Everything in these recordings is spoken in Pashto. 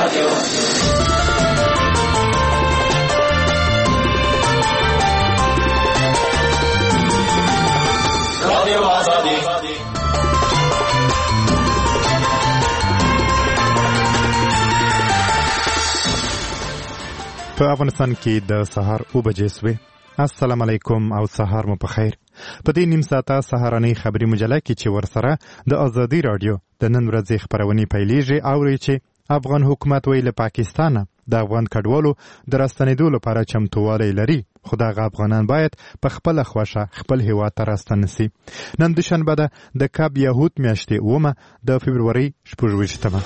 په افغانستان کې د سهار 9 بجې شوې. السلام علیکم او سهار مو په خیر. په دې نیم ساعته سهارنۍ خبري مجله کې چې ورسره د ازادي رادیو د نن ورځې خبرونه پیلېږي اوري چې افغان حکومت ویل پاکستان د افغان کډوالو د راستنېدو لپاره چمتووالی لري، خو دغه افغانان باید په خپل خوښه خپل هیواد ته راستنه سي. نن دوشنبه ده د کاب یهود میاشتې 9 د فبروري 28مه.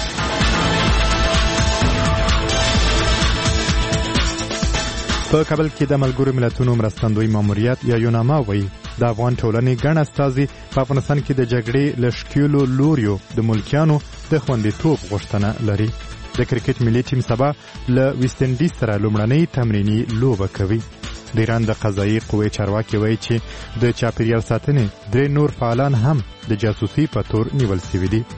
په کابل کې د ملګرو ملتونو مرستندوی ماموریت یا یوناما وایي د افغان ټولنې ګڼ استازي په افغانستان کې د جګړې له ښکېلو لوریو د ملکیانو د خوندیتوب غوښتنه لري. د کرکټ ملي ټیم سبا له ویسټ انډیز سره لومړنۍ تمریني لوبه کوي. د ایران د قضایي قوې چارواکي وایي چې د چاپیریال ساتنې 3 نور فعالان هم د جاسوسي په تور نیول شوي دي.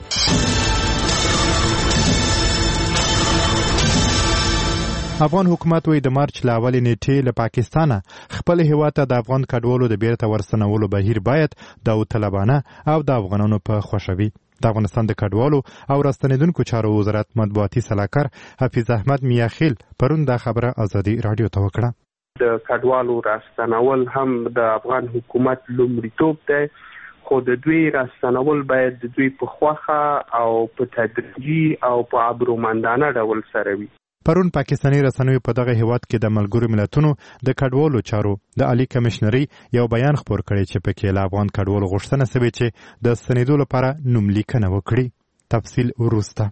افغان حکومت وی د مارچ له اولې نیټې له پاکستانه خپل هیواد ته د افغان کډوالو د بیرته ورستنولو بهیر باید داوطلبانه او د افغانانو په خوښوي. د افغانستان د کډوالو او راستنېدونکو چارو وزارت مطبوعاتي سلاکار حفیظ احمد میاخیل پرون دا خبره ازادي رادیو ته وکړه. د کډوالو راستنول هم د افغان حکومت لومړیتوب دی، خو د دوی راستنول باید د دوی په خوښه او په تدریجي او په ابرومندانه ډول سره وي. پرون پاکستاني رسنیو په دغه هیواد کې د ملګرو ملتونو د کډوالو چارو د عالی کمشنري یو بیان خپور کړی چې پکې له افغان کډوالو غوښتنه شوې چې د ستنېدو لپاره نوملیکنه وکړي. تفصیل وروسته.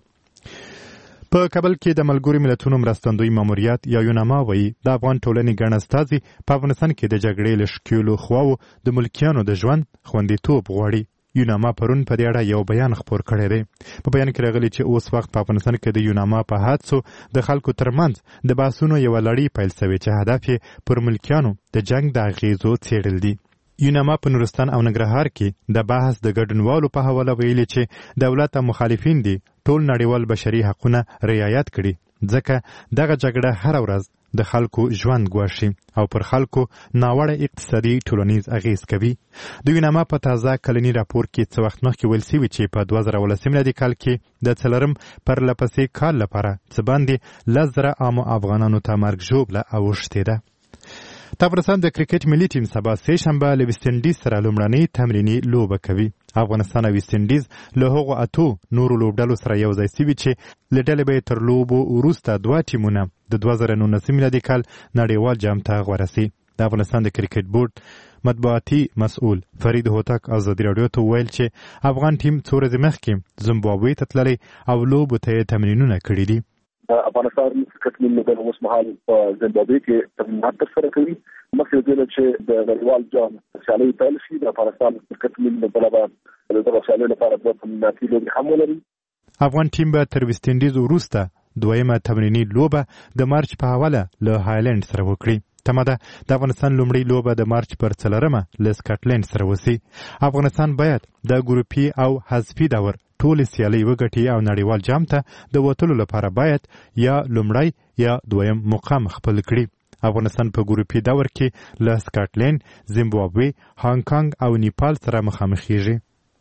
په کابل کې د ملګرو ملتونو مرستندوی ماموریت یا یوناما وایي د افغان ټولنې ګڼ استازي په افغانستان کې د جګړې له ښکېلو خواوو د ملکیانو د ژوند خوندیتوب غواړي. یوناما پرون په دې اړه یو بیان خپور کړی دی. په بیان کې راغلی چې اوس وخت په افغانستان کې د یوناما په هڅو د خلکو ترمنځ د بحثونو یوه لړۍ پیل شوې چې هدف یې پر ملکیانو د جنګ د اغیزو څېړل دي. یوناما په نورستان او ننګرهار کې د بحث د ګډونوالو په حواله ویلي چې دولت او مخالفین دي ټول نړیوال بشري حقونه رعایت کړي، ځکه دغه جګړه هره ورځ د خلکو ژوند ګواښي او پر خلکو ناوړه اقتصادي ټولنیز اغیز کوي. د یوناما په تازه کلني راپور کې څه وخت مخکې ویل شوي چې په 2018 میلادي کال کې د څلورم پرلپسې کال لپاره څه باندې 10,000 عامو افغانانو ته مرګ ژوبله اوښتې ده. د افغانستان د کرکټ ملي ټیم سبا سه شنبه له ویسټ انډیز سره لومړنۍ تمریني لوبه کوي. افغانستان او ویسټ انډیز له هغو 8 نورو لوبډلو سره یو ځای شوي چې له ډلې به تر لوبو وروسته 2 ټیمونه د 2019 میلادي کال نړیوال جام ته غوره سي. د افغانستان د کرکټ بورډ مطبوعاتي مسؤل فرید هوتک ازادي رادیو ته ویل چې افغان ټیم څو ورځې مخکې زیمبابوې ته تللی او لوبو ته تمرینونه کړي دي. افغانستان کرکټ ملي د اوس مهال په زیمبابوې کې تمرینات ترسره کوي. مخکې دې چې د نړیوال جام سیالۍ پیل شي د افغانستان کرکټ ملي په لپاره د دغه سیالۍ لپاره د تمریناتي لوبې هم ولري. افغان ټیم به تر ویسټ انډیز وروسته دویمه تمریني لوبه د مارچ په حواله له هایلند سره وکړي. تمه ده د افغانستان لومړی لوبه د مارچ پر 4 له سکاټلند سره وسی. افغانستان باید د ګروپي او حذفي دور ټول سیالۍ وګټي او نړیوال جام ته د وتلو لپاره باید یا لومړی یا دویم مقام خپل کړي. افغانستان په ګروپي دور کې له سکاټلند، زیمبابوې، هانګ کانګ او نیپال سره مخامخېږي.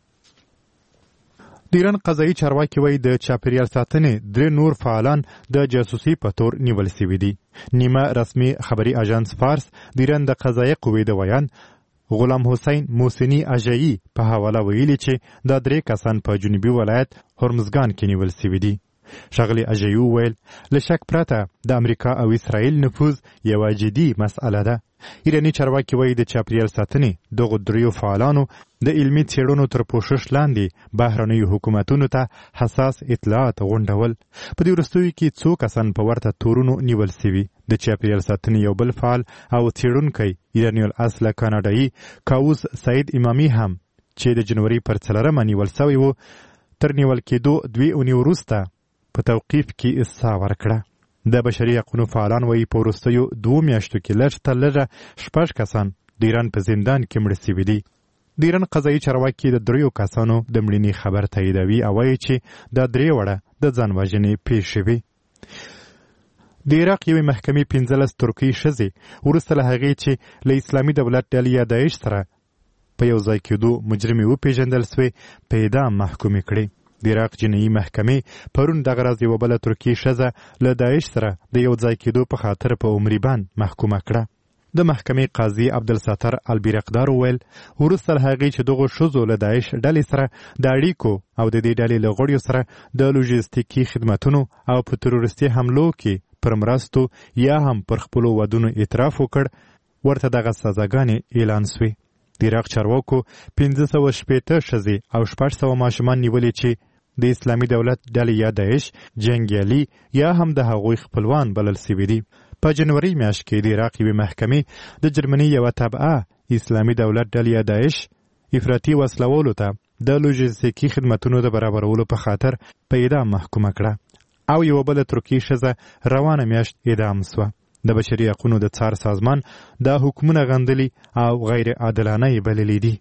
د ایران قضایي چارواکي وایي د چاپیریال ساتنې 3 نور فعالان د جاسوسي په تور نیول شوي دي. نیمه رسمي خبري اژانس فارس د ایران د قضایي قوې د ویان غلام حسین موسنی اجایی په حواله ویلي چې دا 3 کسان په جنوبي ولایت هرمزګان کې نیول شوي دي. ښاغلي اجایی وویل له شک پرته د امریکا او اسرائیل نفوذ یوه جدي مسئله ده. ایراني چارواکي وایي د چاپیریال ساتنې دغو 3 فعالانو د علمي څېړنو تر پوښښ لاندې بهرنیو حکومتونو ته حساس اطلاعات غونډول. په دې وروستیو کې څو کسان په ورته تورونو نیول شوي. د چاپیریال ساتنې یو بل فعال او څېړونکی ایراني الاصله کاناډایي کاووس سعید امامي هم چې د جنوري پر 4 نیول شوی و تر نیول کېدو 2 اونۍ وروسته په توقیف کې استعفا ورکړه. د بشري حقونو فعالان وایي په وروستیو 2 میاشتو کې لږ تر لږه 6 کسان د ایران په زندان کې مړه شوي دي. د ایران قضایي چارواکي د 3 کسانو د مړینې خبر تاییدوي او وایي چې دا 3 وړه د ځان وژنې پیښې شوې. د عراق یوې محکمې 15 ترکي ښځې وروسته له هغې چې له اسلامي دولت ډلې یا داعش سره په یو ځای کېدو مجرمې وپېژندل سوې په اعدام محکومې کړې. د عراق جنایي محکمې پرون دغه ورځ یوه بله ترکي ښځه له داعش سره د یو ځای کېدو په خاطر په عمري بند محکومه کړه. د محکمې قاضي عبدالستار البیرقدار وویل وروسته له هغې چې دغو ښځو له داعش ډلې سره د اړیکو او د دې ډلې له غړیو سره د لوژستیکي خدمتونو او په تروریستي حملو کې پر مرستو یا هم پر خپلو ودونو اعتراف وکړ، ورته دغه سزاګانې اعلان سوې. د عراق چارواکو 560 ښځې او 600 ماشومان نیولي چې د اسلامي دولت ډلې یا داعش جنګیالي یا هم د هغوی خپلوان بلل سوي دي. په جنوري میاشت کې د عراق یوې محکمې د جرمني یوه تبعه اسلامي دولت ډلې یا داعش افراطي وسلولو ته د لوژستیکي خدمتونو د برابرولو په خاطر په اعدام محکومه کړه او یوه بله ترکي ښځه روانه میاشت اعدام سوه. د بشري حقونو د څار سازمان دا حکمونه غندلي او غیر عادلانه یې بللي دي.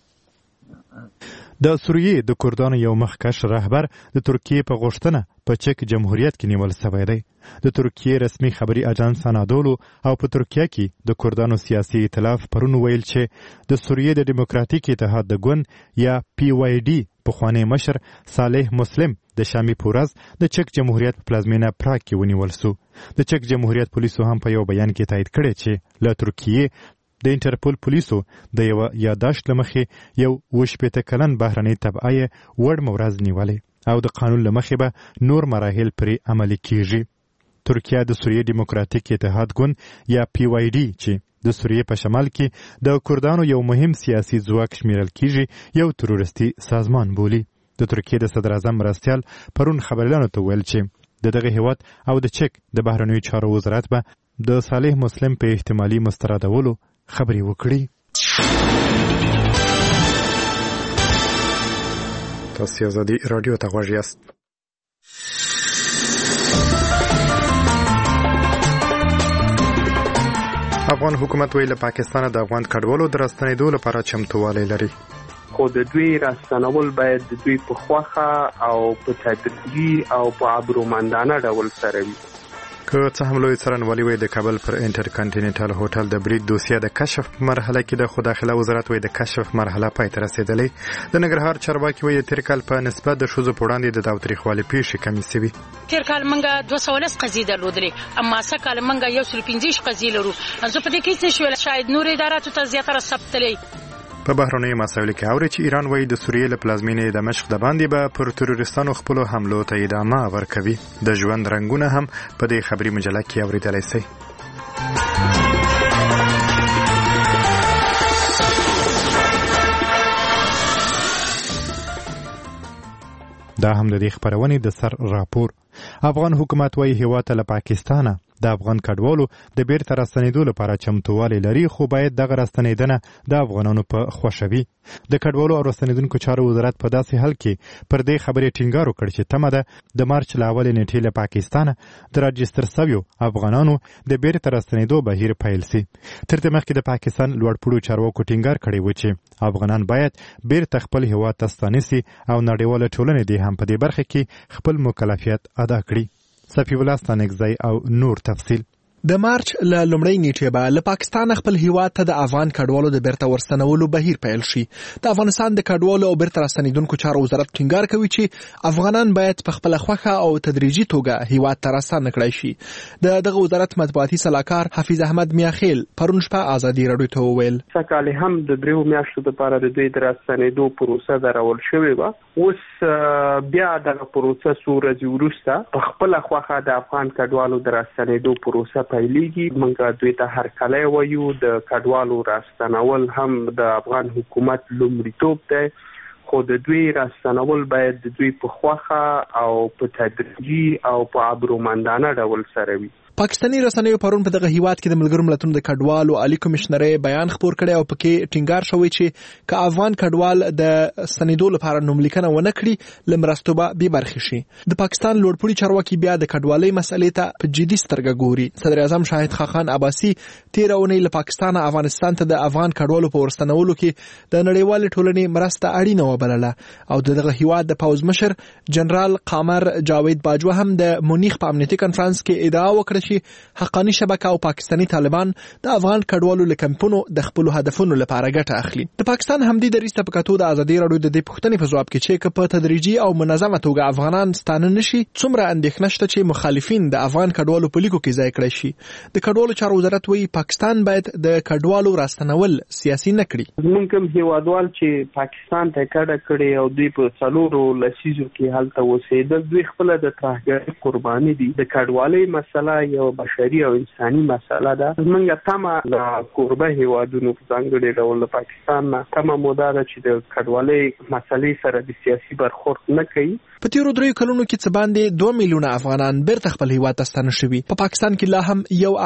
د سوریې د کردانو یو مخکښ رهبر د ترکیې په غوښتنه په چک جمهوریت کې نیول سوی دی. د ترکیې رسمي خبري اجانس انادولو او په ترکیه کې د کردانو سیاسي ائتلاف پرون ویل چې د سوریې د ډیموکراتیک اتحاد د ګوند یا PYD پخوانی مشر صالح مسلم د شامي پورز د چک جمهوریت په پلازمینه پراګ کې ونیول سو. د چک جمهوریت پولیسو هم په یو بیان کې تایید کړی چې له ترکیې د انټرپول پولیسو د یو یاداشت لمخې یو 80 کلن بهرنی تبعه وړ مورز نیولې او د قانون لمخې به نور مراحل پرې عملي کیږي. ترکیه د سوریې ډیموکراتیک اتحاد ګوند یا PYD چې د سوریې په شمال کې د کردانو یو مهم سیاسي ځواک شمیرل کیږي یو تروریستي سازمان بولي. د ترکیې د صدر اعظم مرستیال پرون خبريالانو ته ویل چې دغه هیواد او د چک د بهرنیو چارو وزارت به د صالح مسلم په احتمالي مستردولو خبري وکړي. تاسو آزادي رادیو ته غوږ یاست. افغان حکومت ویل پاکستان د افغان کډوالو د راستنېدو لپاره چمتووالی لري. خو د دوی راستنول باید د دوی په خوښه او په تدریجي او په ابرومندانه ډول سره وي. که څه هم لوی څارنوالي وایي د کابل پر انټرکانټیننټل هوټل د برید دوسیه د کشف مرحله کې د خو داخله وزارت وایي د کشف مرحله پای ته رسېدلې. د ننګرهار چارواکي وایي تیر کال په نسبت د ښځو په وړاندې د تاوتریخوالي پیښې کمې سوي. تیر کال موږ 210 قضیې درلودلې، اما سږ کال موږ 115 قضیې لرو. زه په دې کې څه شویل شاید نور اداراتو ته زیاتره ثبتلې. په بهرنیو مسایلو کې اوري چې ایران وایي د سوریې له پلازمینې دمشق د باندې به پر تروریستانو خپلو حملو ته ادامه ورکوي. د ژوند رنګونه هم په دې خبري مجله کې اوریدلی سئ. دا هم د دې خبرونې د سر راپور. افغان حکومت وایي هیواد ته له پاکستانه د افغان کډوالو د بیرته راستنېدو لپاره چمتووالی لري، خو باید دغه راستنېدنه د افغانانو په خوښه وي. د کډوالو او راستنېدونکو چارو وزارت په داسې حال کې پر دې خبرې ټینګار وکړ چې تمه ده د مارچ له اولې نیټې له پاکستانه د راجستر سویو افغانانو د بیرته راستنېدو بهیر پیل سي. تر دې مخکې د پاکستان لوړپوړو چارواکو ټینګار کړی و چې افغانان باید بیرته خپل هیواد ته ستانه سي او نړیواله ټولنه دې هم په دې برخه کې خپل مکلفیت ادا کړي. صفی الله ستانکزی او نور تفصیل. د مارچ له لومړۍ نیټې به له پاکستان خپل هیواد ته د افغان کډوالو د بیرته ورستنولو بهیر پیل شي. د افغانستان د کډوالو او بیرته راستنیدونکو چارو وزارت ټینګار کوي چې افغانان باید په خپل خوښه او تدریجي توګه هیواد ته راستنه کړای شي. دغه وزارت مطبوعاتي سلاکار حفیظ احمد میاخیل پرون شپه آزادي رادیو ته وویل سکهال هم د 3 میاشتو لپاره د دوی د راستنېدو پروسه درول شوې وه. اوس بیا دغه پروسه څو ورځې وروسته په خپله خوښه د افغان کډوالو د راستنېدو پروسه پیلیږي. موږ دوی ته هرکلی وایو. د کډوالو راستنول هم د افغان حکومت لومړیتوب دی، خو د دوی راستنول باید د دوی په خوښه او په تدریجي او په ابرومندانه ډول سره وي. پاکستاني رسنیو پرون په دغه هیواد کې د ملګرو ملتونو د کډوالو عالی کمشنرۍ بیان خپور کړی او پکې ټینګار شوی چې که افغان کډوال د ستنېدو لپاره نوملیکنه ونه کړي له مرستو به بې برخې شي. د پاکستان لوړپوړي چارواکي بیا د کډوالۍ مسئلې ته په جدي سترګه ګوري. صدر اعظم شاهد خاقان عباسي تېره اونۍ له پاکستانه افغانستان ته د افغان کډوالو په ورستنولو کې د نړیوالې ټولنې مرسته اړینه وبلله او دغه هیواد د پوځ مشر جنرال قمر جاوید باجوه هم د مونیخ په امنیتي کنفرانس کې ادعا وکړه چې حقاني شبکه او پاکستاني طالبان د افغان کډوالو له کمپونو د خپل هدفونو لپاره ګټه اخلي. د پاکستان همدې دریځ ته په کتو د ازادي راډیو د دې پوښتنې په ځواب کې چې په تدریجي او منظمه توګه افغانان ستانه نشي څومره اندېښنه شته چې مخالفین د افغان کډوالو په لیکو کې ځای کړی شي. د کډوالو چارو وزارت وایي پاکستان باید د کډوالو راستنول سیاسي نه کړي. موږ کوم هیوادوال چې پاکستان ته کډه کړي او دوی په څلورو لسیزو کې هلته اوسېدل دوی خپل د ترهګرۍ قرباني دي. د کډوالۍ مسله یو بشري او انساني مسله ده. موږ تمه د قربه هیوادونو په ځانګړي ډول د پاکستان نه تمه موده ده چې د کډوالۍ مسلې سره د سیاسي برخورد نه کوي. په تیرو 3 کلونو کې څه باندې 2 میلیونه افغانان بیرته خپل هیواد ته ستانه شوي. په پاکستان کې لا هم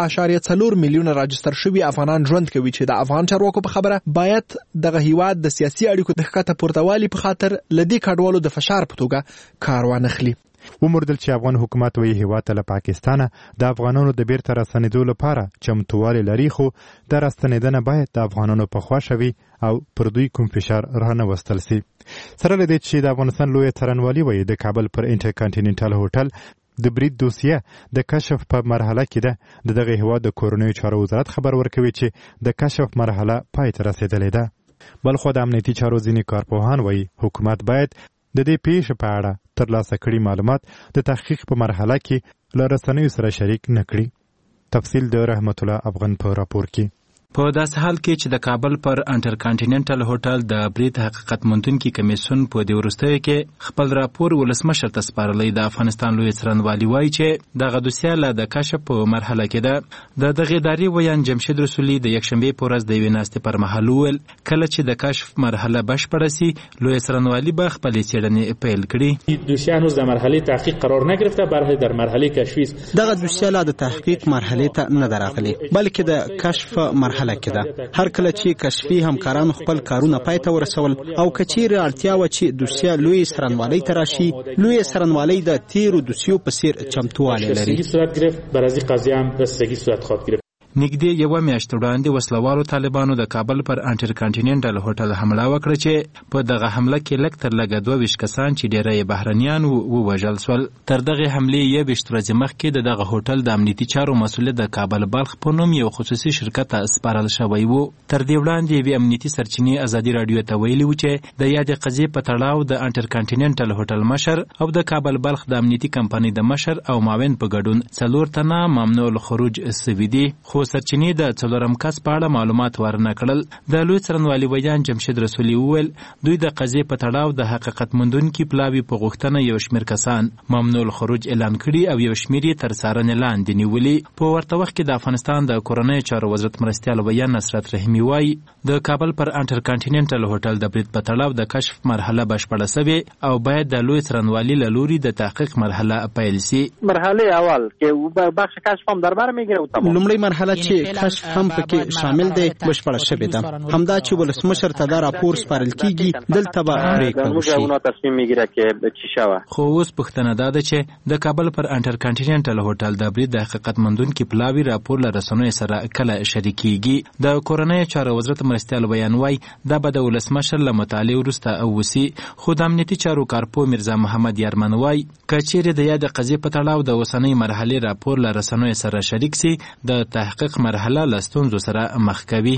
1.4 میلیونه راجستر شوي افغانان ژوند کوي چې د افغان چارواکو په خبره باید دغه هیواد د سیاسي اړیکو د ښکته پورتوالي په خاطر لدی کډوالو د فشار په توګه کار وانخلي. ومردل چې افغان حکومت وی هیواد ته له پاکستانه د افغانانو د بیرته راستنېدو لپاره چمتووالی لري خو د راستنېدنه باید د افغانانو په خوا شوي او پر دوی کوم فشار رانه وستل سي. سره له دې چې د افغانستان لوی څارنوالي وی د کابل پر انټر کانټیننټل هوټل د برید دوسیه د کشف په مرحله کې ده. دغه هیواد د کورنیو چارو وزارت خبر ورکوي چې د کشف مرحله پای ته رسیدلې ده. بلخو د امنیتي چارو ځینې کارپوهان وی حکومت باید د دې پیښې په اړه ترلاسه کړي معلومات د تحقیق په مرحله کې له رسنیو سره شریک نه کړي. تفصیل د رحمت الله افغان په راپور کې. په داسې حال کې چې د کابل پر انټر کانټیننټل هوټل د برید حقیقت موندونکي کمیسیون په دې وروستیو کې خپل راپور ولسمشر ته سپارلی. د افغانستان لوی څارنوالي وایي چې دغه دوسیه له د کشف په مرحله کې ده. د دغې ادارې ویان جمشید رسولي د یکشنبې په ورځ د یوې ناستې پر مهال وویل کله چې د کشف مرحله بشپړه سي لوی څارنوالي به خپلې څېړنې پیل کړي. دوسیه هنوز در مرحله تحقیق قرار نگرفته، برای در مرحله کشفی است. دغه دوسیه لا د تحقیق مرحله ته نه راغلي بلکې د کشف مرحله کې ده. هر کله چې کشفي همکارانو خپل کارونه پای ته ورسول او کچیر اړتیا و چې دوسیه لوی څارنوالۍ ته راشي، لوی څارنوالۍ د تیرو دوسیو په څیر چمتووالی لري. صورت گرفت بر از این قضیه هم رسیدگی صورت خواهد گرفت. نږدې یوه میاشت وړاندې وسلوالو طالبانو د کابل پر انټر کانټیننټل هوټل حمله وکړه چې په دغه حمله کې لږ تر لږه 22 کسان چې ډیری یې بهرنیان ووژل سول. تر دغې حملې 21 ورځې مخکې د دغه هوټل د امنیتي چارو مسؤلیت د کابل بلخ په نوم یو خصوصي شرکت ته سپارل شوی و. تر دې وړاندې یوې امنیتي سرچینې ازادي راډیو ته ویلي و چې د یادې قضیې په تړاو د انټر کانټیننټل هوټل مشر او د کابل بلخ د امنیتي کمپنۍ د مشر او معاون په ګډون 4 تنه ممنوع الخروج سوي دي. خو سرچینې د څلورم کس په اړه معلومات ورنه کړل. د لوی څارنوالي ویان جمشید رسولي وویل دوی د قضیې په تړاو د حقیقت موندونکي پلاوي په غوښتنه یو شمېر کسان ممنوع الخروج اعلان کړي او یو شمېر یې تر څارنې لاندې نیولي. په ورته وخت کې د افغانستان د کورنیو چارو وزارت مرستیال ویان نصرت رحیمي وایي د کابل پر انټر کانټیننټل هوټل د برید په تړاو د کشف مرحله بشپړه سوې او باید د لوی څارنوالي له لوري د تحقیق مرحله پیل سي. مرحله اول کې بخش کشف هم در بر میگیره. لومړی مرحله چې کشف هم پکې شامل دی بشپړه شوې ده. همدا چې ولسمشر ته دا راپور سپارل کیږي دلته به پرېکړه وشي. تصمیم میگیره که چی شوه. خو اوس پوښتنه دا ده چې د کابل پر انټر کانټیننټل هوټل د برید د حقیقت موندونکي پلاوي راپور له رسنیو سره کله شریکېږي. د کورنیو چارو وزارت مرستیال بیان وایي دا به د ولسمشر له مطالعې وروسته وسي. خو د امنیتي چارو کارپو میرزا محمد یارمن وایي که چیرې د یادې قضیې په تړاو د اوسنۍ مرحلې راپور له رسنیو سره شریک سي د تحقیق مرحله له ستونزو سره مخ کوي.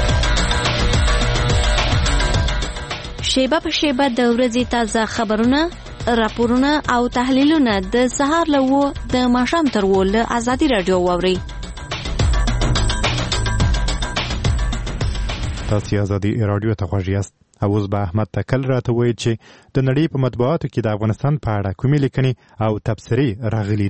شیبه په شیبه د ورځې تازه خبرونه، راپورونه او تحلیلونه د سهار له 9 د ماښام تر 10 له ازادي راډیو واورئ. تاسو ازادي راډیو ته خوښ یاست. اوس به احمد تکل راته وایي چې د نړۍ په مطبوعاتو کې د افغانستان په اړه کومې لیکنې او تبصرې راغلي دي.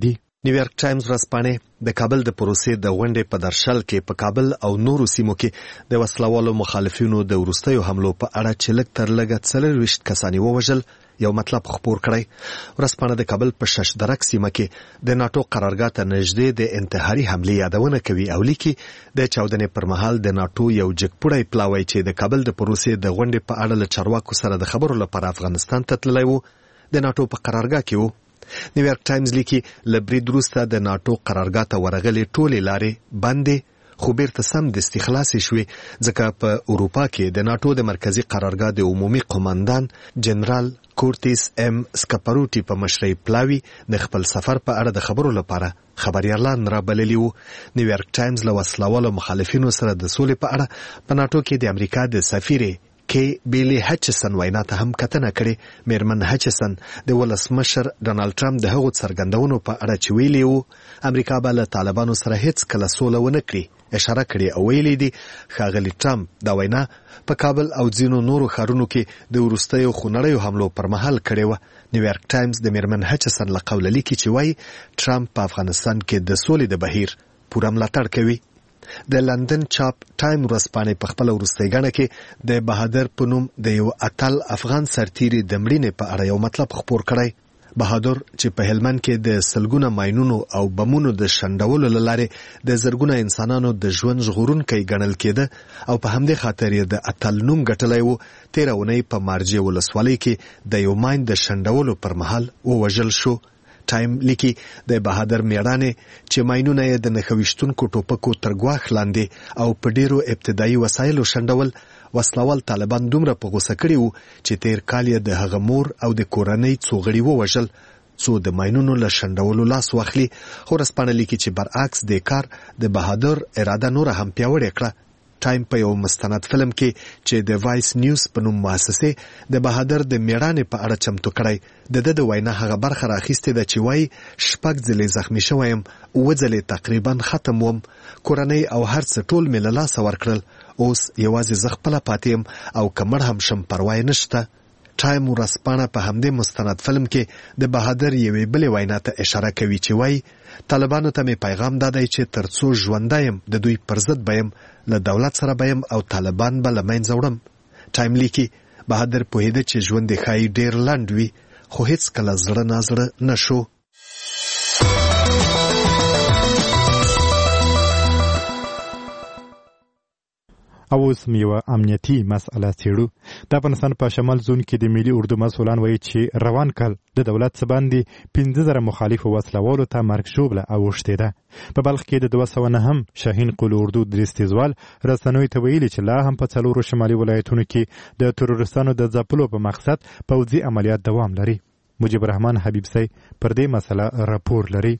نیویارک ټایمز ورځپاڼې د کابل د پروسې د غونډې په درشل کې په کابل او نورو سیمو کې د وسلوالو مخالفینو د وروستیو حملو په اړه چې لږ تر لږه 24 کسان ووژل یو مطلب خپور کړی. ورځپاڼه د کابل په شش درک سیمه کې د ناتو قرارګاه ته نږدې د انتحاري حملې یادونه کوي او لیکي د چاودنې پر مهال د ناتو یو جګپوړی پلاوی چې د کابل د پروسې د غونډې په اړه له چارواکو سره د خبرو لپاره افغانستان ته تللی و د ناتو په قرارګاه کې و. نیویارک ټایمز لیکي له برید وروسته د ناتو قرارګاه ته ورغلې ټولې لارې بندې خو بیرته سم دستي خلاصې شوې ځکه په اروپا کې د ناتو د مرکزی قرارګاه د عمومي قوماندان جنرال کورتیس ام سکاپاروټي په مشرۍ پلاوی د خپل سفر په اړه د خبرو لپاره خبريالان را بللی وو. نیویارک ټایمز له وسلوالو مخالفینو سره د سولې په اړه په ناتو کې د امریکا د سفیر کې بیلی هچسن وینا ته هم کتنه کړې. میرمن هچسن د ولسمشر ډانلډ ټرمپ د هغو څرګندونو په اړه چې ویلي وو امریکا به له طالبانو سره هیڅ کله سوله ونه کړي اشاره کړې او ویلي دي ښاغلي ټرمپ دا وینا په کابل او ځینو نورو ښارونو کې د وروستیو خونړیو حملو پر مهال کړې وه. نیویارک ټایمز د میرمن هچسن له قوله لیکي چې وایي ټرمپ په افغانستان کې د سولې د بهیر پوره ملاتړ کوي. د لندن چاپ ټایم ورځپاڼې په خپل وروستۍ غاڼه کې د بهادر په نوم د یو اتل افغان سرتیري د مړینې په اړه یو مطلب خپور کړی. بهادر چې په هلمند کې د سلګونه ماینونو او بمونو د شندولو لاره د زرګونه انسانانو د ژوند ژغورونکی ګڼل کېده او په همدې خاطر یې د اتل نوم ګټلی و. 13 اونۍ په مارجې ولسوالۍ کې د یو ماین د شندولو پر مهال ووژل شو. ټایم لیکي د بهادر میړانې چې ماینونه یې د نښویشتونکو ټوپکو تر ګواښ لاندې او په ډیرو ابتدایي وسایلو شندول وسلوال طالبان دومره په غوسه کړي وو چې تیر کال یې د هغه مور او د کورنۍ څو غړي ووژل څو د ماینونو له شندولو لاس واخلي. خو ورځپاڼه لیکي چې برعکس د کار د بهادر اراده نوره هم پیاوړې کړه. ټایم په یو مستند فلم کې چې د وایس نیوز په نوم مؤسسې د بهادر د میړانې په اړه چمتو کړی د وینا هغه برخه راخیستې ده چې وایي 6 ځلې زخمی شویم 7 ځلې تقریبا ختم وم کورنۍ او هر څه ټول مې له لاسه ورکړل اوس یوازې زه خپله پاتې یم او که مړ هم شم پروا یې نشته. ټایم ورځپاڼه په همدې مستند فلم کې د بهادر یوې بلې وینا ته اشاره کوي چې وایي طالبانو ته مې پیغام دادی چې ترڅو ژوندی یم د دوی پر ضد به یم له دولت سره به یم او طالبان به له منځه وړم. ټایم لیکي بهادر پوهېده چې ژوند یې ښایي ډېر لنډ وي خو هیڅ کله زړه نازړه نه شو. او اوس یوه امنیتي مسئله څېړو. د افغانستان په شمال زون کې د ملي اردو مسؤلان وایي چې روان کال د دولت څخه باندې 15,000 مخالفو وسلوالو ته مرګ ژوبله اوښتې ده. په بلخ کې د 209 شاهین قول اردو دریس تیزوال رسنیو ته ویلي چې لا هم په 4 شمالي ولایتونو کې د تروریستانو د ځپلو په مقصد پوځي عملیات دوام لري. مجيب الرحمن حبیب سي پر دې مسله راپور لري.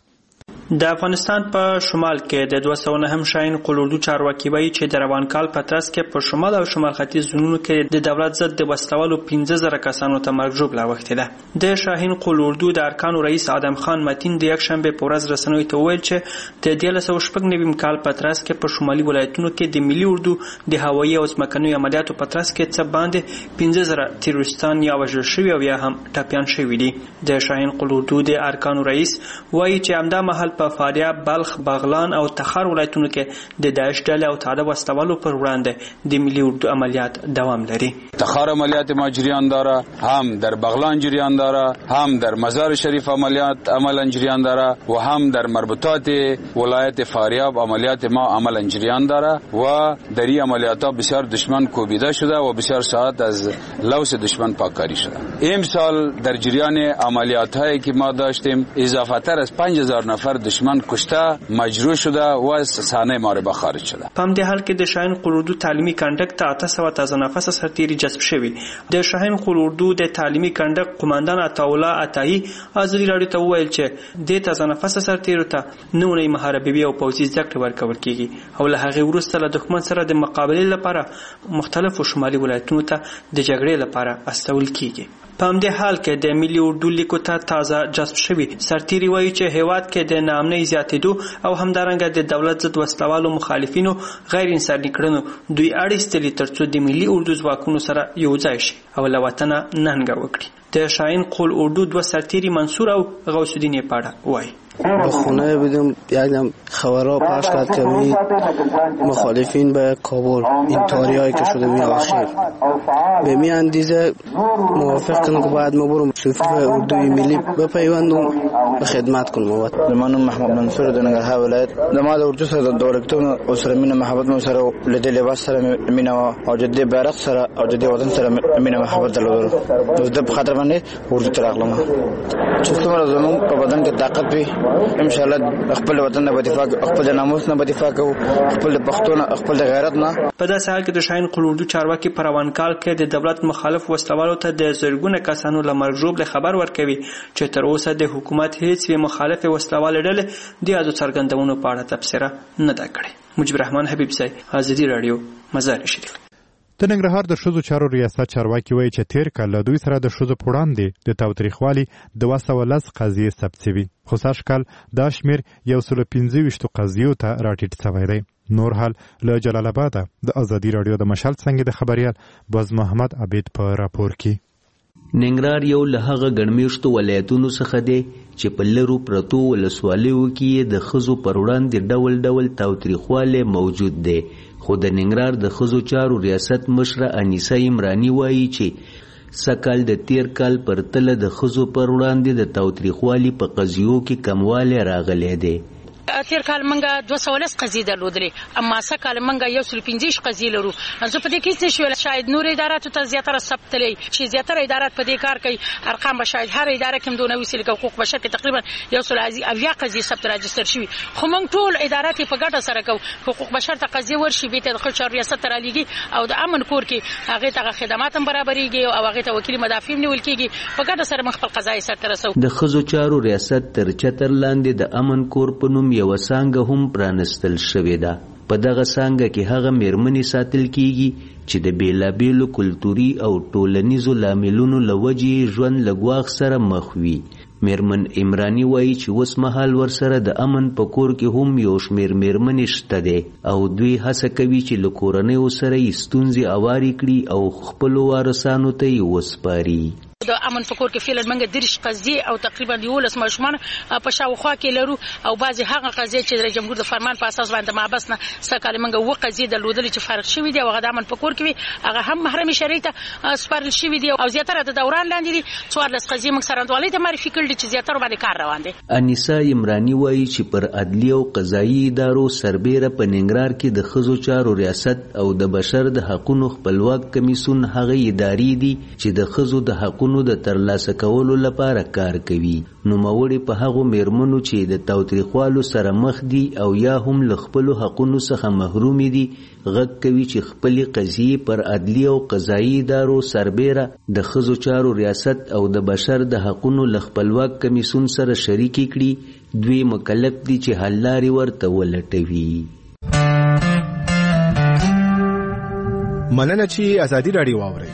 د افغانستان په شمال کې د 209 شاهین قول اردو چارواکي وایي چې د روان کال په ترڅ کې په شمال او شمال ختیځ زونونو کې د دولت ضد د وسلوالو 15,000 کسانو ته مرګ ژوبله اوښتې ده. د شاهین قول اردو د ارکانو رئیس آدم خان متین د یکشنبه په ورځ رسنیو ته وویل چې د 1996 کال په ترڅ کې په شمالي ولایتونو کې د ملي اردو د هوایي او ځمکنیو عملیاتو په ترڅ کې څه باندې 15,000 تروریستان یا وژل شوي او یا هم ټپیان شوي دي. د شاهین قول اردو د ارکانو رئیس وایي چې همدا مهال په فاریاب، بلخ، بغلان او تخار ولایتونو کې د داعش ډلې او ساده وسلوالو پر وړاندې د ملي اردو عملیات دوام لري. تخار عملیات ما جریان داره، هم در بغلان جریان داره، هم در مزار شریف عملیات عملا جریان داره و هم در مربوطات ولایت فاریاب عملیات ما عملا جریان داره و در این عملیات ها بسیار دشمن کوبیده شده و بسیار ساعت از لوث دشمن پاککاری شده. امسال در جریان عملیات هایی که ما داشتیم اضافه تر از 5,000 نفر دشمن کشته، مجروح شده و از صحنه معرکه خارج شده. په همدې حال کې د شاهین قول اردو تعلیمي کنډک ته 800 تازه نفس سرتیري جذب شوي. د شاهین قول اردو د تعلیمي کنډک قوماندان عطاالله عطایی ازلی راډیو ته وویل چې د تازه نفس سرتیرو ته نوې محاربوي او پوځي زده کړې ورکول کیږي او له هغې وروسته له دښمن سره د مقابلې لپاره مختلفو شمالي ولایتونو ته د جګړې لپاره استول کیږي. په همدې حال کې د ملي اردو لیکو ته تازه جذب شوي سرتیري وایي چې هیواد کې د ناامنۍ زیاتېدو او همدارنګه د دولت ضد وسلوالو مخالفینو غیر انساني کړنو دوی اړ ایستلي ترڅو د ملي اردو ځواکونو سره یو ځای شي او له وطنه ننګه وکړي. د شاهین قول اردو 2 سرتیری منصور او غوث الدین پاړه وایي به خونه بودم یکم خبرها پخش کرد که مخالفین به کابل این طاریایی که شده می آخر به می اندیزه موافق کنم که باید ما برم صفوف اردوی ملی بپیوندم به خدمت کنم. من محمد منصور د ننګرهار ولایت د ما د اردو سره د دولتونو او سره مینه محبت مو سره لیدل لباس سره مینه او جدي بیرغ سره او جدي وطن سره مینه محبت درلودل د په خاطر باندې اردو ته راغلم چې څومره زموږ په بدن کې طاقت وي ان شاء الله خپل وطن نه بدفاع خپل ناموس نه بدفاع کوو خپل پښتون خپل غیرت نه. په داسې حال کې د شاهین قول اردو چارواکي پر روانکال کې د دولت مخالف وسلوالو ته د زرګونه کسانو له مرګ ژوبله خبر ورکوي چې تر اوسه د حکومت هیڅ مخالف وسلوال ډلې د ازو څرګندونو په اړه تبصره نه ده کړې. مجيب رحمان حبیب صاحب، ازادي رادیو، مزار شریف. د ننګرهار د ښځو چارو ریاست چارواکي وایي چې تیر کال له دوی سره د ښځو په وړاندې د تاوتریخوالي 210 قضیې ثبت شوي، خو سږ کال دا شمېر 125 قضیو ته راټیټ شوی دی. نور حال له جلال آباده د ازادي رادیو د مشال څنګه د خبريال باز محمد عبید په راپور کې. ننګرهار یو له هغه ګڼمېشتو ولایتونو څخه دی چې په لرو پرتو ولسوالیو کې د ښځو پر وړاندې ډول ډول تاوتریخوالی موجود دی، خو د ننګرهار د ښځو چارو ریاست مشره انیسه عمراني وایي چې سږکال د تیر کال پر تله د ښځو پر وړاندې د تاوتریخوالي په قضیو کې کموالی راغلی دی. تیر کال منګه 210 قضیې درلودلې، اما سکال منګه 115 قضیې لرو. زه په دې کې څه شول شاید نور اداراتو ته زیاتره ثبتلې چې زیاتره ادارات په دې کار کوي. ارقام به شاید هر اداره کې دونه وسیله کې حقوق بشر کې تقریبا 180 قضیې ثبت راجستر شوي، خو موږ ټول ادارات په ګډه سره کوو. حقوق بشر ته قضیه ورشي به ته د ریاست ته رالیږي او د امن کور کې هغه ته خدمات هم برابرېږي او هغه ته وکیل مدافع نیول کېږي. په ګډه سره موږ خپل قضایي سرته رسوو. د ښځو چارو ریاست تر چتر لاندې د امن کور په نوم یو څنګه هم پرانستل شوې ده. په دغه څنګه کې هغه میرمنې ساتل کیږي چې د بیلابیلو کلتوري او ټولنیزو لاملونو له وجې ژوند له ګواښ سره مخ وي. میرمن عمراني وایي چې اوس مهال ورسره د امن په کور کې هم یو شمېر میرمنې شته دی او دوی هڅه کوي چې له کورنیو سره یې ستونزې هوارې کړي او خپلو وارثانو ته یې وسپاري. د امن په کور کې فعلا منګه 10 قضیې او تقریبا 11 ماشومان په شاوخوا کې لرو او بعضی هغه قضیې چې د جمهور د فرمان په اساس باندې مابس نه سکه منګه و قضیې درلودل چې فارغ شوی دی او هغه د امن په کور کې هغه هم محرم شرعي ته سپارل شوی دی او زیاتره د دوران لاندې دي 14 قضیې موږ سرندوالۍ ته معرفي کړل چې زیاتره باندې کار روان دي. انیسه عمراني وایي چې پر عدلي او قضایي ادارو سربیره په ننګرهار کې د ښځو چارو ریاست او د بشر د حقوقو خپلواک کمیسیون هغه ادارې دي چې د ښځو د حقوقو د ترلاسه کولو لپاره کار کوي. نوموړي په هغو میرمنو چې د تاوتریخوالو سره مخ دي او یا هم له خپلو حقونو څخه محروم دي غږ کوي چې خپلې قضیې پر عدلي او قضایي ادارو سربیره د ښځو چارو ریاست او د بشر د حقونو له خپلواک کمیسیون سره شریکې کړي. دوی مکلف دي چې حل لارې ورته ولټوي. مننه چې ازادي رادیو واورئ.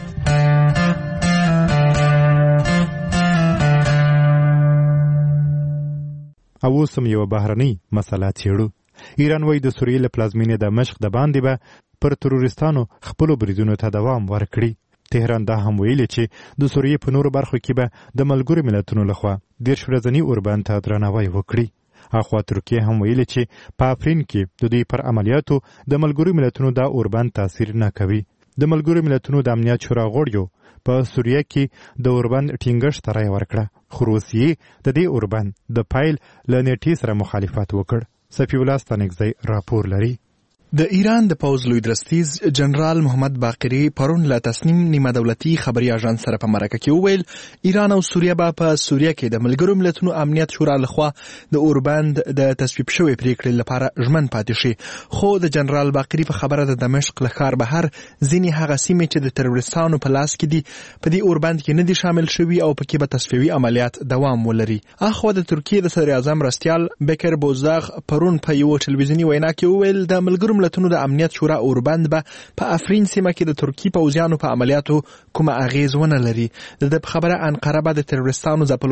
او اوسم یو بهرنۍ مسله څېړو. ایران وایي د سوریې له پلازمینې دمشق د باندې به پر تروریستانو خپلو بریدونو ته دوام ورکړي. تهران دا هم ویلي چې د سوریې په نورو برخو کې به د ملګرو ملتونو لخوا 10 ورځني اوربند ته درناوی وکړي. اخوا ترکیه هم ویلي چې په افرین کې د دوی پر عملیاتو د ملګرو ملتونو دا اوربند تاثیر نه کوي. د ملګرو ملتونو د امنیت شورا غړیو په سوریه کې د اوربند ټینګښت ته رایه ورکړه، خو روسیې د دې اوربند د پایل له نیټې سره مخالفت وکړ. صفی الله ستانکزی راپور لري. د ایران د پوځ لوی درستیز جنرال محمد باقری پرون له تصنیم نیمه دولتي خبري اژانس سره په مرکه کې وویل ایران او سوریه به په سوریه کې د ملګرو ملتونو امنیت شورا لخوا د اوربند د تصویب شوی پریکړې لپاره ژمن پاتې شي. خو د جنرال باقری په خبره د دمشق له ښار بهر ځینې هغه سیمې چې د تروریستانو په لاس کې دي په دې اوربند کې نه دي شامل شوي او پکې به تصفیوي عملیات دوام ولري. اخوا د ترکیې د صدر اعظم رستیال بکر بوزداغ پرون په یو ټلویزیوني وینا کې وویل د ملګرو ملتونو د امنیت شورا اوربند به په افرین سیمه کې د ترکی پوځیانو په عملیاتو کومه اغیز ونه لري. د خبره انقره به د تروریستانو ځپلو ته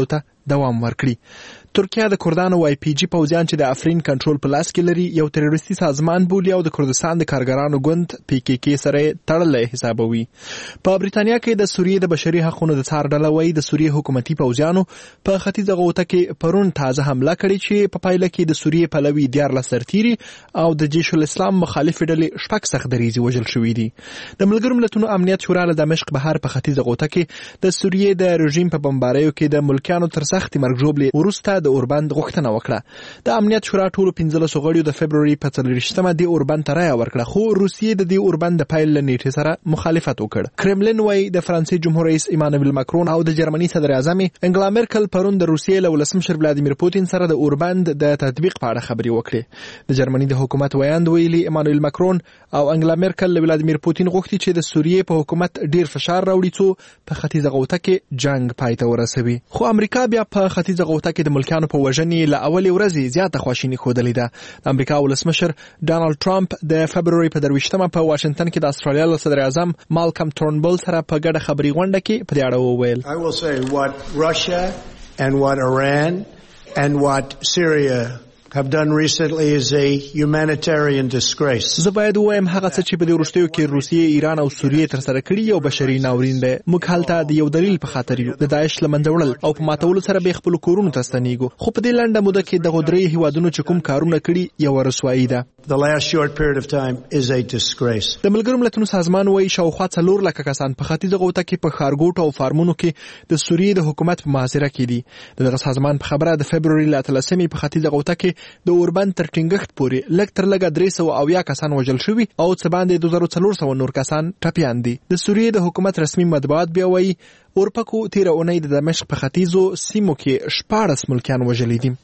دوام ورکړي. ترکیه د کردانو او IPG پوځیان چې د افرین کنټرول په لاس کې لري یو تروریستي سازمان بولي او د کردستان د کارګرانو ګوند PKK سره تړلې حسابوي. په بریتانیا کې د سوریې د بشري حقوقو د څار ډله وایي د سوریې حکومتي پوځیانو په ختیځه غوطه کې پرون تازه حمله کړې چې په پایله کې د سوریې پلوي 14 سرتیري او د جیش الاسلام مخالف ډلې شپږ سختدریزي وژل شوي دي. د ملګرو ملتونو امنیت شورا له دمشق بهر په ختیځه غوطه کې د سوریې د رژیم په بمباریو کې د ملکیانو تر سختي مرګ ژوبلې وروسته د اوربند غوښتنه وکړه. د امنیت شورا ټولو 15 غړیو د فبرवरी په 24مه د اوربند ته رایه ورکړه خو روسیې د دې اوربند د پایل نیټه سره مخالفت وکړ. کرملین وايي د فرانسې جمهور رئیس ایمانوئل ماکرون او د جرمني صدر اعظم انګلا مرکل پرون د روسیې له ولسمشر ولادیمیر پوتین سره د اوربند د تطبیق په اړه خبرې وکړې. د جرمني د حکومت ویاند ویلي ایمانوئل ماکرون او انګلا مرکل له ولادیمیر پوتین غوښتي چې د سوریې په حکومت ډیر فشار راوړي څو په ختیځه غوطه کې جنگ پای ته ورسوي. خو امریکا بیا په ختیځه غوطه کې د ملکیانو په وژنې له اولې ورځې زیاته خواشیني ښودلې ده. د امریکا ولسمشر ډانلډ ټرمپ د فبرवरी په 23مه په واشنگټن کې د استرالیا له صدر اعظم مالکم ټورنبل سره په ګډه خبري غونډه کې په دې اړه وویل. I will say what Russia and what Iran and what Syria have done recently is a humanitarian disgrace. زه باید وایم هغه څه چې په دې وروستیو کې روسیې، ایران او سوریې تر سره کړي یو بشري ناورین دی. موږ هلته د یو دلیل په خاطر یو د داعش له منځه وړل او په ماتولو سره به خپل کورونو ته ستنېږو. خو په دې لنډه موده کې دغه درې هیوادونو چې کوم کارونه کړي یو رسوایی ده. The last short period of time is a disgrace. د ملګرو ملتونو سازمان وايي شاوخوا 4 لک کسان په ختیځه غوطه کې په خارګوټ او فارمونو کې د سوریې د حکومت په محاصره کې دي. دغه سازمان په خبره د فبرवरी ل 13مې په ختیځه غوطه کې د اوربند تر ټینګښت پورې لږ تر لږه 300 کسان وژل شوي او څه باندې 2400 نور کسان ټپیان دي. د سوریې د حکومت رسمي مطبوعات بیا وايي اورپکو تیر اونۍ د دمشق په ختیځو سیمو کې 14 ملکیان وژلي دي.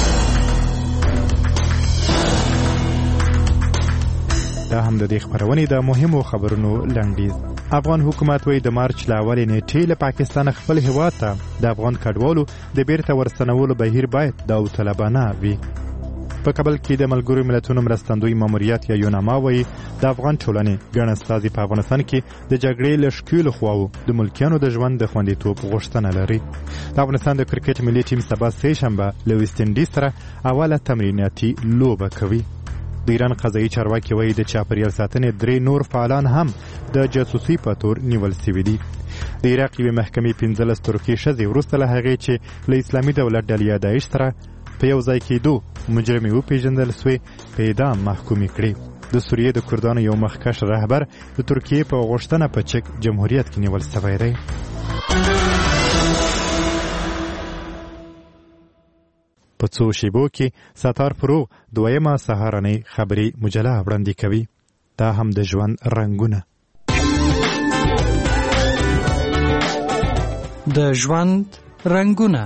دا هم د دې خبرونې د مهمو خبرونو لنډیز. افغان حکومت وایي د مارچ له اولې نیټې له پاکستان خپل هیواد ته د افغان کډوالو د بیرته ورستنولو بهیر باید داوطلبانه وي. په کابل کې د ملګرو ملتونو مرستندوی ماموریت یا یوناما وایي د افغان ټولنې ګڼ استازي په افغانستان کې د جګړې له ښکېلو خواوو د ملکیانو د ژوند د خوندیتوب غوښتنه لري. د افغانستان د کرکټ ملي ټیم سبا سه شنبه له ویسټ انډیز سره اوله تمریناتي لوبه کوي. د ایران قضایي چارواکي وایي د چاپیریال ساتنې 3 نور فعالان هم د جاسوسي په تور نیول شوي دي. د عراق یوې محکمې 15 ترکي ښځې وروسته له هغې چې له اسلامي دولت ډلې داعش سره په یو ځای کېدو مجرمې وپېژندل سوې په اعدام محکومې کړې. د سوریې د کردانو یو مخکښ رهبر د ترکیې په غوښتنه په چک جمهوریت کې نیول شوی دی. په څو شیبو کې ستار فروغ دویمه سهارنۍ خبري مجله وړاندې کوي. دا هم د ژوند رنګونه. د ژوند رنګونه.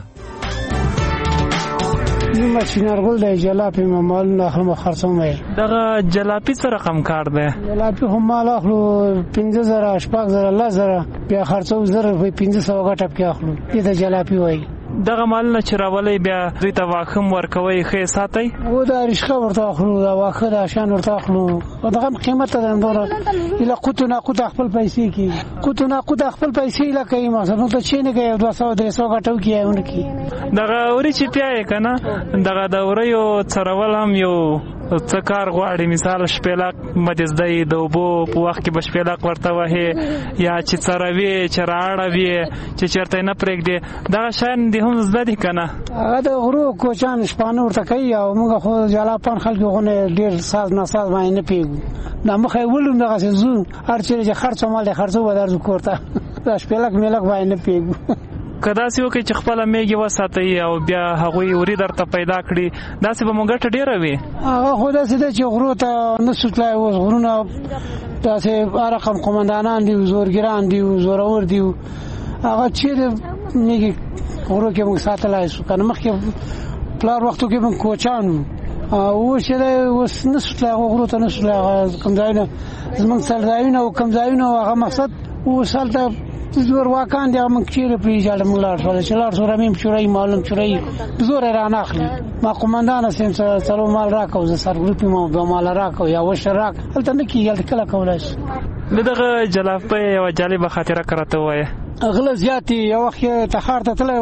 نو چینارګل د جلاپي مال نه هم خرڅوم. دغه جلاپي سره رقم کار دی. جلاپي هم مال اخلو 15000 8000 1000 بیا خرڅو 1500 غټه کې اخلو. دې د جلاپي وای. دغه مال نه چرولې بیا دوی ته واخم ورکوي خې ساتي. و دا رشقه ورته اخلو دا واخه دا شان ورته اخلو. دغه قیمت ته اندوره اله قوتنا قوت خپل پیسې کی قوتنا قوت خپل پیسې لکه مثلا ته چینه کې 200 300 غټو کیونه کی. دغه اوري چې پیای کنه دغه د اوريو څرول هم یو څه کار غواړي. مثال شپېلاک مدزدای د وبو په وخت کې بشپېلاک ورته وهي یا چې څروي چې راړوي چې چرته نه پرېږدي. دا شان دي هم زده دي کنه. هغه د غرو کوچان شپانه ورته کوي او موږ خو جلاپان خلکو غونه ډیر ساز نه ساز باندې نه پیګو. نو مخه ولوم دغه زو هر چې خرڅ مال خرڅو ودرځو کوړه. دا شپېلاک ملک باندې نه پیګو. کدا سی وکي چې خپل میږي وساتي او بیا هغه وری درته پیدا کړي دا سی به مونږ ټ ډیر وي. هغه خدا سي چې غرو ته نسوتلای و غرونه دا سي رقم قومندانان دي زورګران دي زورور دي هغه چې میږي غرو کې موږ ساتلای شو کنه مخکې پلار وختو کې موږ کوچانو او چې وس نسوتلای غرو ته نسوتلای کوم ځای نه زمونږ سرداوینه او کوم ځایونه هغه مقصد و سالته زور واکان دی موږ چیرې پریږاله موږ لاړ شو چې لاړ شو رمیم چورای معلوم چورای زور را ناخلی ما قومندان سیم سره مال راکاو ز سر ګروپ ما مال راکاو یا وش راک هلته نه کیږي کله کولاش. دغه جلافه یو جالبه خاطره کراته وای. اغله زیاتی یو وخت تخار ته تلم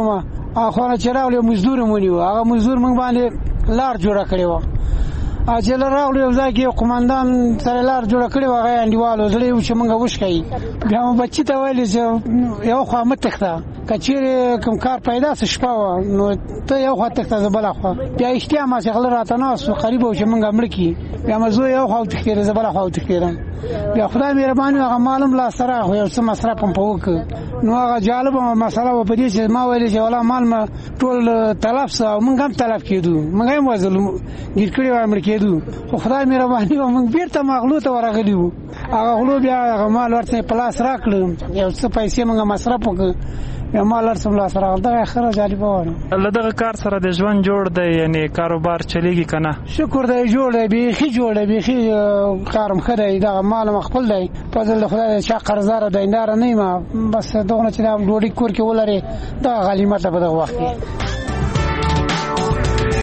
اخوانه چې راغلی مزدور مونږ نیو هغه مزدور مونږ باندې لار جوړه کړې و اجل راغلی یو ځای کې قومندان سره لار جوړه کړې و هغه انډیوالو زړې چې مونږ وشکای بیا مو بچی ته ویل چې یو خوا متخته کچېره کوم کار پیدا شپه نو ته یو خوا تخته زبل خوا بیا اشتیا ما څنګه راته نو سو قریب و چې مونږ مړ کی بیا مزو یو خوا تخته زبل خوا تخته بیا خدای مهرباني هغه معلوم لا سره خو یو څه مصرف هم پوک نو هغه جالب مسله و پدې چې ما ویل چې ولا مال ما ټول تلف سو مونږ هم تلف کېدو مونږ هم وزل ګیر کړی و مړ کېدو خو خدای مهرباني مونږ بیرته مغلوط ورغلیو هغه غلو بیا هغه مال ورته پلاس راکړ یو څه پیسې مونږ مصرف وکړ یا مال ارسم لا سره دا خره جالب و لدغه کار سره د ژوند جوړ دی یعنی کاروبار چلیږي کنه شکر دی جوړ دی بیخي جوړ دی بیخي کارم خدای دا مال خپل دی فضل خدای چې قرضدار دیندار نه ما بس دغه چې دا ډوډۍ کور کې ولري دا غلیمت په دغه وخت